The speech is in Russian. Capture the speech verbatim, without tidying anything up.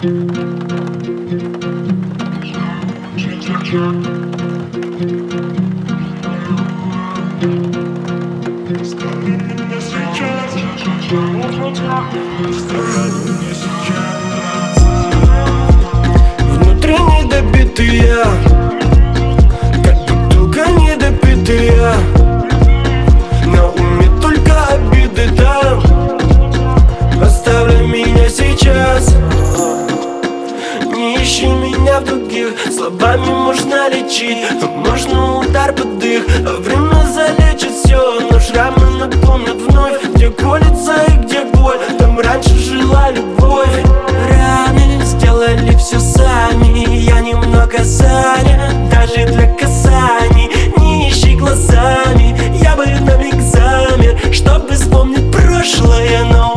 Внутренне добитый я, как бутылка недопитая. На уме только обиды там. Оставляй меня сейчас, не ищи меня в других. Словами можно лечить, но можно удар под дых. А время залечит все, но шрамы напомнят вновь. Где колется и где боль, там раньше жила любовь. Раны сделали все сами, я немного занят. Даже для касаний не ищи глазами. Я бы на миг замер, чтобы вспомнить прошлое, но